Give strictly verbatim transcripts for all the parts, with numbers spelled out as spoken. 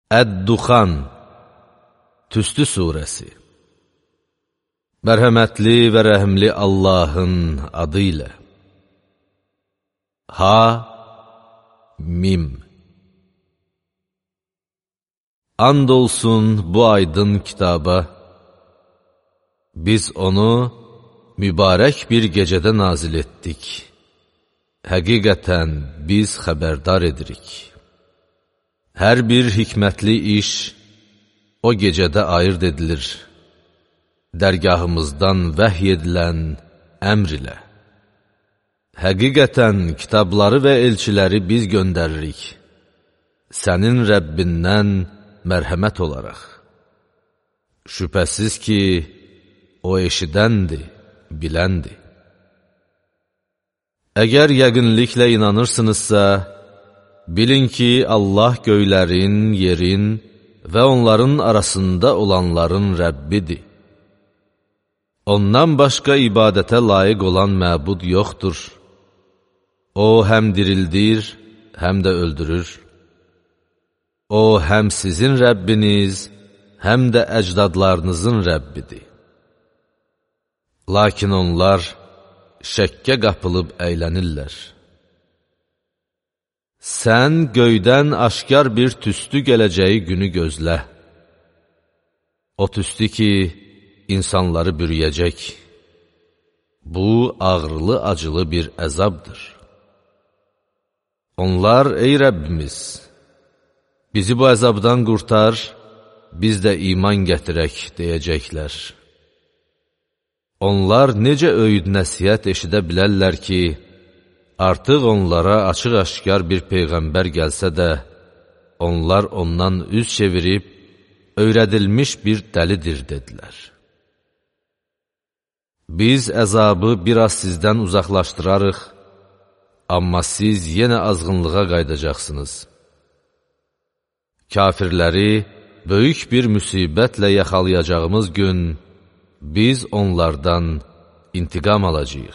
Əd-Duxan Tüstü surəsi. Mərhəmətli və rəhimli Allahın adı ilə. Ha-Mim. And olsun bu aydın kitaba, biz onu mübarək bir gecədə nazil etdik. Həqiqətən biz xəbərdar edirik. Hər bir hikmətli iş o gecədə ayırd edilir, dərgahımızdan vəhy edilən əmr ilə. Həqiqətən kitabları və elçiləri biz göndəririk, sənin Rəbbindən mərhəmət olaraq. Şübhəsiz ki, o eşidəndir, biləndir. Əgər yəqinliklə inanırsınızsa, bilin ki, Allah göylərin, yerin və onların arasında olanların Rəbbidir. Ondan başqa ibadətə layiq olan məbud yoxdur. O, həm dirildir, həm də öldürür. O, həm sizin Rəbbiniz, həm də əcdadlarınızın Rəbbidir. Lakin onlar şəkkə qapılıb əylənirlər. Sən göydən aşkar bir tüstü gələcəyi günü gözlə. O tüstü ki, insanları bürüyəcək. Bu, ağrılı-acılı bir əzabdır. Onlar, ey Rəbbimiz, bizi bu əzabdan qurtar, biz də iman gətirək, deyəcəklər. Onlar necə öyüd nəsihət eşidə bilərlər ki, artıq onlara açıq-aşkar bir peyğəmbər gəlsə də, onlar ondan üz çevirib, öyrədilmiş bir dəlidir, dedilər. Biz əzabı biraz sizdən uzaqlaşdırarıq, amma siz yenə azğınlığa qaydacaqsınız. Kafirləri böyük bir müsibətlə yaxalayacağımız gün, biz onlardan intiqam alacağıq.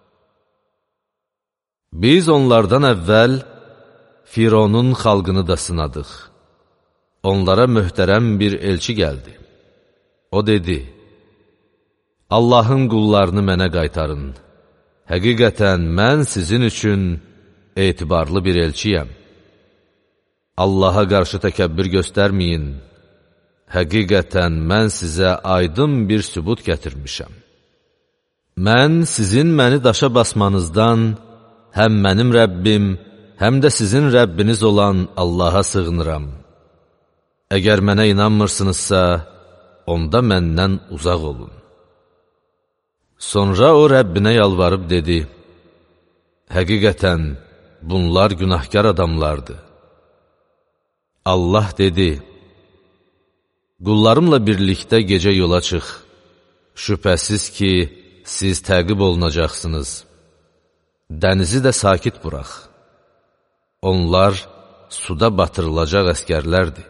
Biz onlardan əvvəl Fironun xalqını da sınadıq. Onlara möhtərəm bir elçi gəldi. O dedi, Allahın qullarını mənə qaytarın. Həqiqətən mən sizin üçün etibarlı bir elçiyəm. Allaha qarşı təkəbbür göstərməyin. Həqiqətən mən sizə aydın bir sübut gətirmişəm. Mən sizin məni daşa basmanızdan həm mənim Rəbbim, həm də sizin Rəbbiniz olan Allaha sığınıram. Əgər mənə inanmırsınızsa, onda məndən uzaq olun. Sonra o Rəbbinə yalvarıb dedi, həqiqətən bunlar günahkar adamlardır. Allah dedi, qullarımla birlikdə gecə yola çıx, şübhəsiz ki, siz təqib olunacaqsınız. Dənizi də sakit burax. Onlar suda batırılacaq əskərlərdir.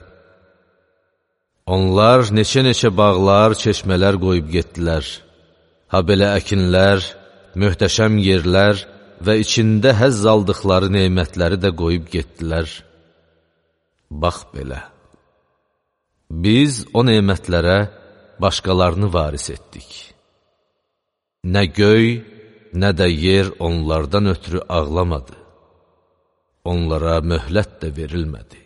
Onlar neçə-neçə bağlar, çeşmələr qoyub getdilər. Ha belə əkinlər, möhtəşəm yerlər və içində həzz aldıqları neymətləri də qoyub getdilər. Bax belə. Biz o neymətlərə başqalarını varis etdik. Nə göy, nə də yer onlardan ötürü ağlamadı. Onlara möhlət də verilmədi.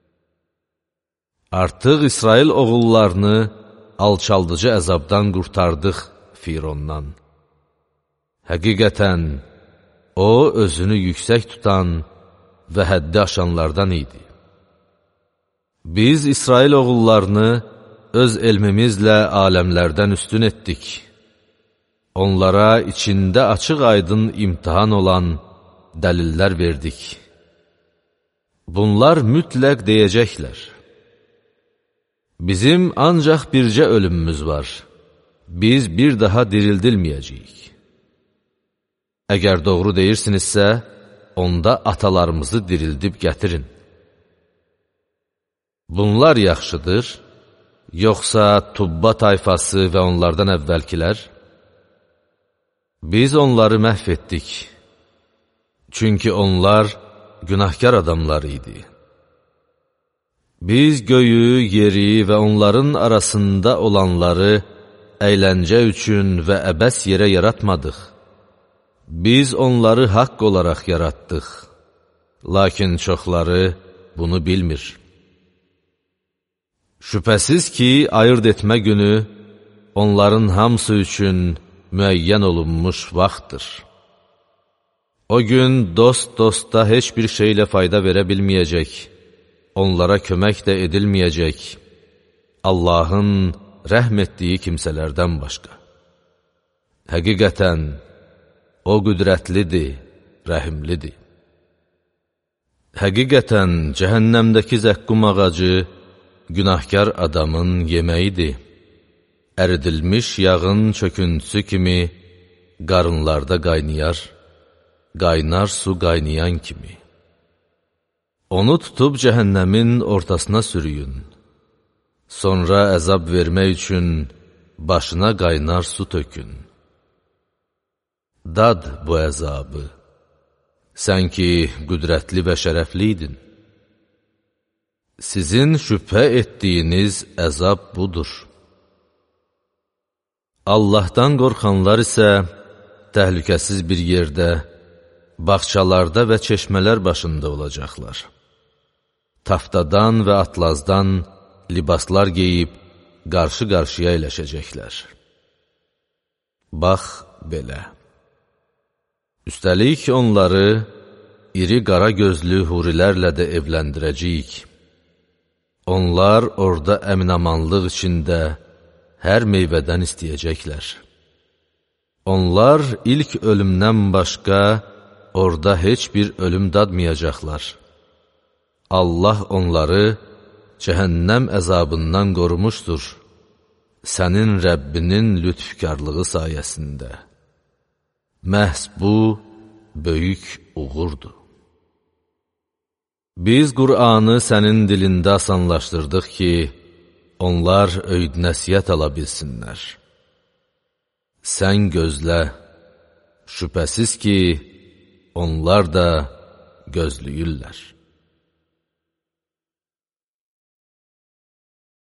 Artıq İsrail oğullarını alçaldıcı əzabdan qurtardıq Firondan. Həqiqətən, o özünü yüksək tutan və həddi aşanlardan idi. Biz İsrail oğullarını öz elmimizlə aləmlərdən üstün etdik. Onlara içində açıq-aydın imtihan olan dəlillər verdik. Bunlar mütləq deyəcəklər. Bizim ancaq bircə ölümümüz var. Biz bir daha dirildilməyəcəyik. Əgər doğru deyirsinizsə, onda atalarımızı dirildib gətirin. Bunlar yaxşıdır, yoxsa Tubba tayfası və onlardan əvvəlkilər? Biz onları məhv etdik. Çünki onlar günahkar adamlar idi. Biz göyü, yeri və onların arasında olanları əyləncə üçün və əbəs yerə yaratmadıq. Biz onları haqq olaraq yaratdıq. Lakin çoxları bunu bilmir. Şübhəsiz ki, ayırt etmə günü onların hamısı üçün müəyyən olunmuş vaxtdır. O gün dost dosta heç bir şeylə fayda verə bilməyəcək, onlara kömək də edilməyəcək, Allahın rəhm etdiyi kimsələrdən başqa. Həqiqətən, O qüdrətlidir, rəhimlidir. Həqiqətən, cəhənnəmdəki zəqqum ağacı günahkar adamın yeməyidir. Əridilmiş yağın çöküntüsü kimi qarınlarda qaynayar, qaynar su qaynayan kimi. Onu tutub cəhənnəmin ortasına sürüyün. Sonra əzab vermək üçün başına qaynar su tökün. Dad bu əzabı, sən ki qüdrətli və şərəfliydin. Sizin şübhə etdiyiniz əzab budur. Allahdan qorxanlar isə təhlükəsiz bir yerdə, bağçalarda və çeşmələr başında olacaqlar. Taftadan və atlazdan libaslar geyib, qarşı-qarşıya eləşəcəklər. Bax belə. Üstəlik onları iri qara gözlü hurilərlə də evləndirəcəyik. Onlar orada əminamanlıq içində hər meyvədən istəyəcəklər. Onlar ilk ölümdən başqa orada heç bir ölüm dadmayacaqlar. Allah onları cəhənnəm əzabından qorumuşdur, sənin Rəbbinin lütfkarlığı sayəsində. Məhz bu, böyük uğurdur. Biz Qur'anı sənin dilində asanlaşdırdıq ki, onlar öyüd nəsiyyət ala bilsinlər. Sən gözlə, şübhəsiz ki, onlar da gözləyirlər.